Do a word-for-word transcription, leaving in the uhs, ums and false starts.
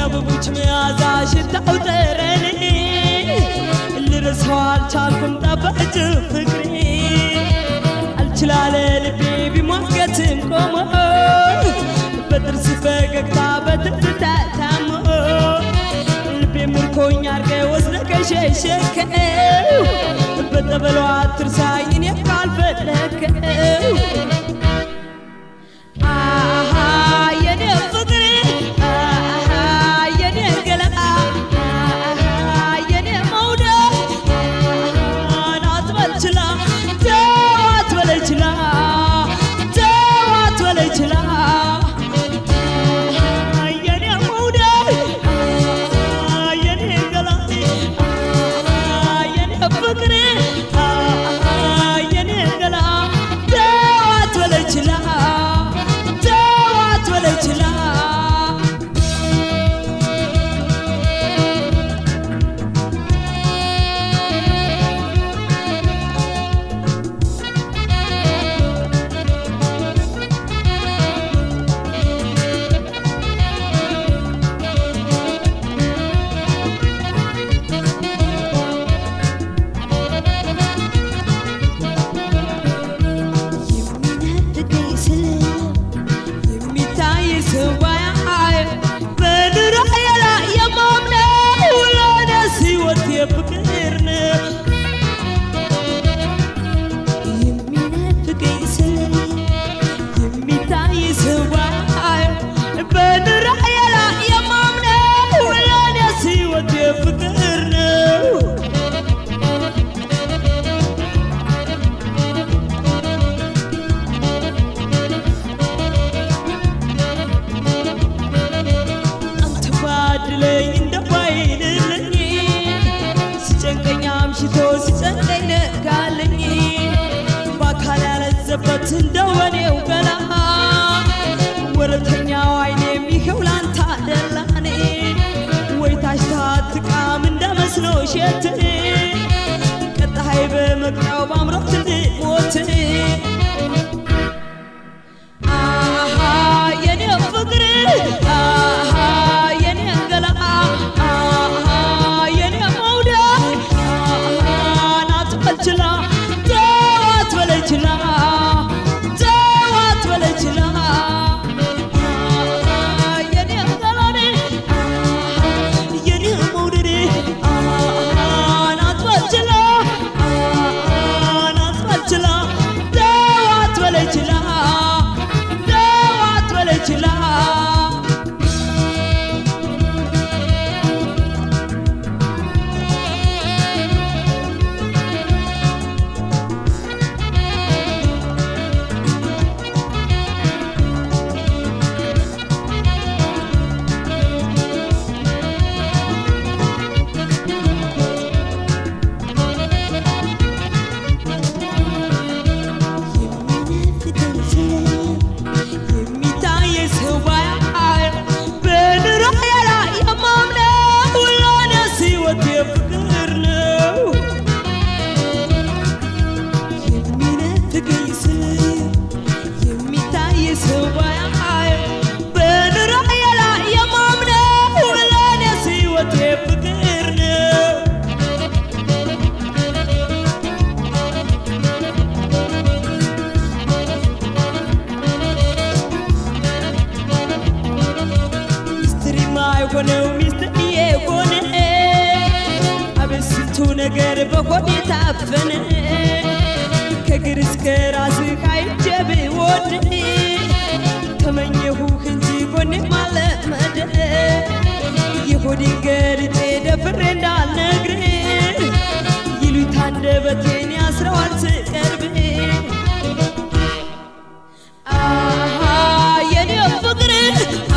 የአበቦች መዓዛ ሽታው ጠረኔ ልረሳው አልቻልኩም ጣፋጭ ፍቅሬ አልችላለ ልቤ ቢሟገትም ቆሞ በጥርስ ፈገግታ በትዝታ ታሞ ልቤ ምርኮኛ አርገህ ወስደህ ከሸሸከው በጠበሏ አትርሳኝ እኔ ካልፈለከው እንደወኔው ገላ ወረተኛው አይኔም ይኸው ላንተ አደላኔ ወይ ታሽታትቃም እንደመስኖ ሸት ቀጣይ በመቅጫው ባምሮት እንድሞት አሃ የኔ ፍቅር አሃ የኔ ገላ አሃ የኔ መውደድ አሃ ናትበልችላ ተዋት በለችላ ሆነው ሚስትዬ ሆነ አብስቱ ነገር በሆዴ ታፈነ ከግር እስከ ራስህ አይጀብ ወድ ተመኘሁህ እንጂ ጎኔ ማለመደ የሆዴን ገልጬ ደፍሬ እንዳልነግርህ ይሉኝታ አንደበቴን ያስረዋል ስቀርብ አሃ የኔ ፍቅር